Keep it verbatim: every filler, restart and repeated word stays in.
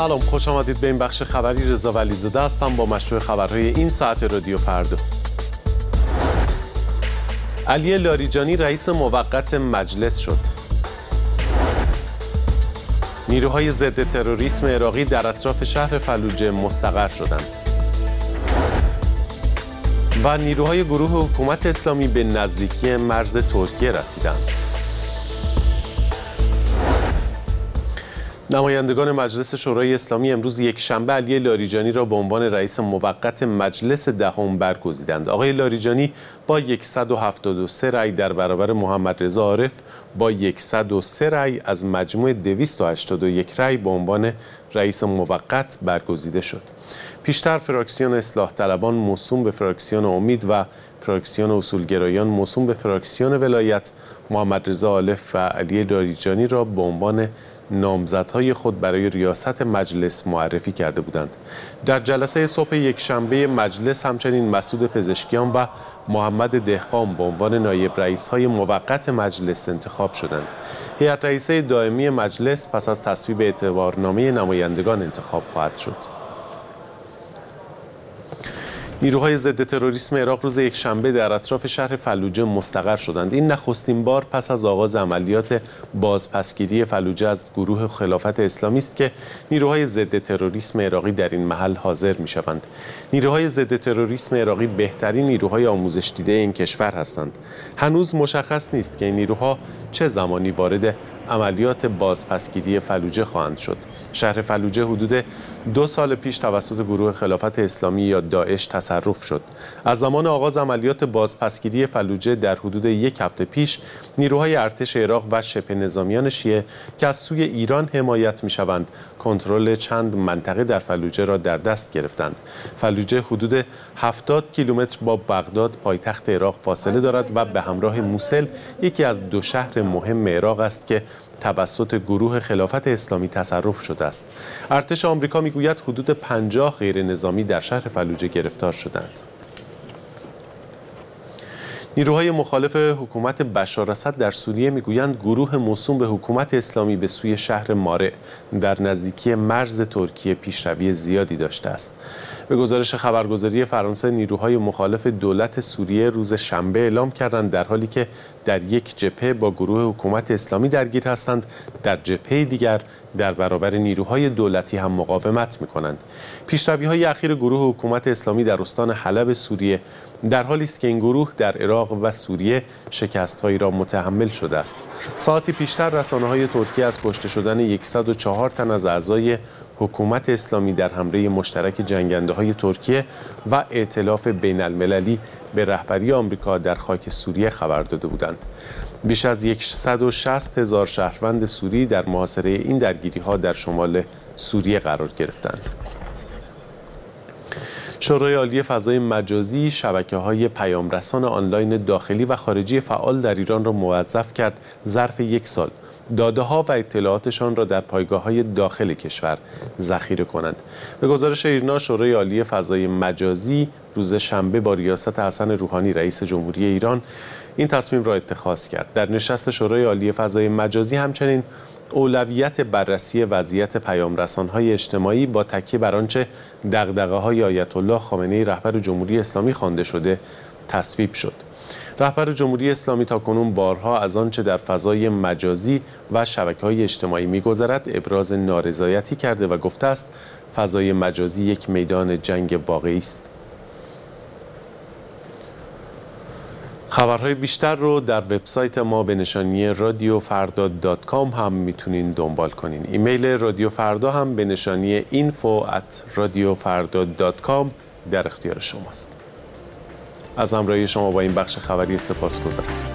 سلام، خوش آمدید به این بخش خبری. رضا ولیزاده هستم با مشروع خبرهای این ساعت رادیو فردا. علی لاریجانی رئیس موقت مجلس شد. نیروهای ضد تروریسم عراقی در اطراف شهر فلوجه مستقر شدند. و نیروهای گروه حکومت اسلامی به نزدیکی مرز ترکیه رسیدند. نمایندگان مجلس شورای اسلامی امروز یکشنبه علی لاریجانی را به عنوان رئیس موقت مجلس دهم برگزیدند. آقای لاریجانی با صد و هفتاد و سه رأی در برابر محمد رضا عارف با صد و سه رأی از مجموع دویست و هشتاد و یک رأی به عنوان رئیس موقت برگزیده شد. پیشتر فراکسیون اصلاح طلبان موسوم به فراکسیون امید و فراکسیون اصولگرایان موسوم به فراکسیون ولایت محمد رضا عارف و علی لاریجانی را به عنوان نامزدهای خود برای ریاست مجلس معرفی کرده بودند. در جلسه صبح یکشنبه مجلس همچنین مسعود پزشکیان و محمد دهقان به عنوان نایب رئیس‌های موقت مجلس انتخاب شدند. هیئت رئیسه دائمی مجلس پس از تصویب اعتبارنامه نمایندگان انتخاب خواهد شد. نیروهای ضد تروریسم عراق روز یکشنبه در اطراف شهر فلوجه مستقر شدند. این نخستین بار پس از آغاز عملیات بازپسگیری فلوجه از گروه خلافت اسلامی است که نیروهای ضد تروریسم عراقی در این محل حاضر می‌شوند. نیروهای ضد تروریسم عراقی بهترین نیروهای آموزش دیده این کشور هستند. هنوز مشخص نیست که این نیروها چه زمانی وارد عملیات بازپسگیری فلوجه خواهند شد. شهر فلوجه حدود دو سال پیش توسط گروه خلافت اسلامی یا داعش تصرف شد. از زمان آغاز عملیات بازپسگیری فلوجه در حدود یک هفته پیش نیروهای ارتش عراق و شبه نظامیان شیعه که از سوی ایران حمایت می‌شوند کنترل چند منطقه در فلوجه را در دست گرفتند. فلوجه حدود هفتاد کیلومتر با بغداد پایتخت عراق فاصله دارد و به همراه موصل یکی از دو شهر مهم عراق است که توسط گروه خلافت اسلامی تصرف شده است. ارتش آمریکا میگوید حدود پنجاه غیر نظامی در شهر فلوجه گرفتار شدند. نیروهای مخالف حکومت بشار اسد در سوریه میگویند گروه موسوم به حکومت اسلامی به سوی شهر مارع در نزدیکی مرز ترکیه پیشروی زیادی داشته است. به گزارش خبرگزاری فرانسه، نیروهای مخالف دولت سوریه روز شنبه اعلام کردند در حالی که در یک جبهه با گروه حکومت اسلامی درگیر هستند، در جبهه دیگر در برابر نیروهای دولتی هم مقاومت می‌کنند. پیشروی‌های اخیر گروه حکومت اسلامی در استان حلب سوریه در حالی است که این گروه در عراق و سوریه شکست‌هایی را متحمل شده است. ساعتی پیشتر رسانه‌های ترکیه از کشته شدن صد و چهار تن از اعضای حکومت اسلامی در حمله مشترک جنگنده‌های ترکیه و ائتلاف بین‌المللی به رهبری آمریکا در خاک سوریه خبر داده بودند. بیش از صد و شصت هزار شهروند سوری در محاصره این درگیری‌ها در شمال سوریه قرار گرفتند. شورای عالی فضای مجازی شبکه‌های پیامرسان آنلاین داخلی و خارجی فعال در ایران را موظف کرد ظرف یک سال داده‌ها و اطلاعاتشان را در پایگاه‌های داخل کشور ذخیره کنند. به گزارش ایرنا، شورای عالی فضای مجازی روز شنبه با ریاست حسن روحانی رئیس جمهوری ایران این تصمیم را اتخاذ کرد. در نشست شورای عالی فضای مجازی همچنین اولویت بررسی وضعیت پیامرسان‌های اجتماعی با تکیه بر آنچه دغدغه‌های آیت الله خامنه‌ای رهبر جمهوری اسلامی خوانده شده تصویب شد. رهبر جمهوری اسلامی تاکنون بارها از آنچه در فضای مجازی و شبکه‌های اجتماعی می‌گذرد ابراز نارضایتی کرده و گفته است فضای مجازی یک میدان جنگ واقعی است. خبرهای بیشتر رو در وبسایت ما به نشانی رادیو فردا دات کام هم میتونین دنبال کنین. ایمیل رادیو فردا هم به نشانی اینفو ات رادیو فردا دات کام در اختیار شماست. از همراهی شما با این بخش خبری سپاسگزارم.